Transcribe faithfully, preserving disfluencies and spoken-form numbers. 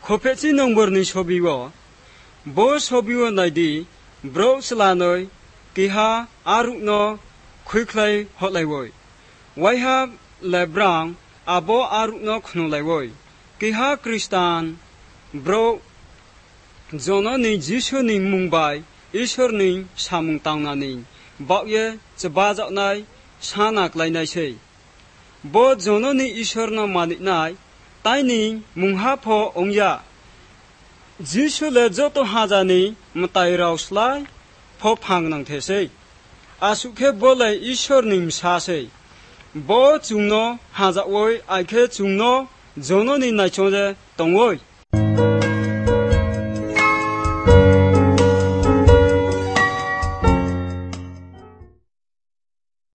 Hopeci number ni sobiwo. Bo sobiwo naidi bro selanoi kiha arukno khuiklai hotlaiwoi. Waiha lebrang abo arukno khunulaiwoi. Kiha Kristan bro jono ni Jisu ni mungbai Ishor ni samung tangnani bakye chebajoknai sanaklainai sei. Bo jono ni Ishor no maniknai taini munghapho ongya. Jisu le joto hajani mtai rauslai pho phangnang thesei. Asukhe bolai Ishor ni msasei. Bo chungno hajakwoi aikhe chungno jono ni naichonje tongoi.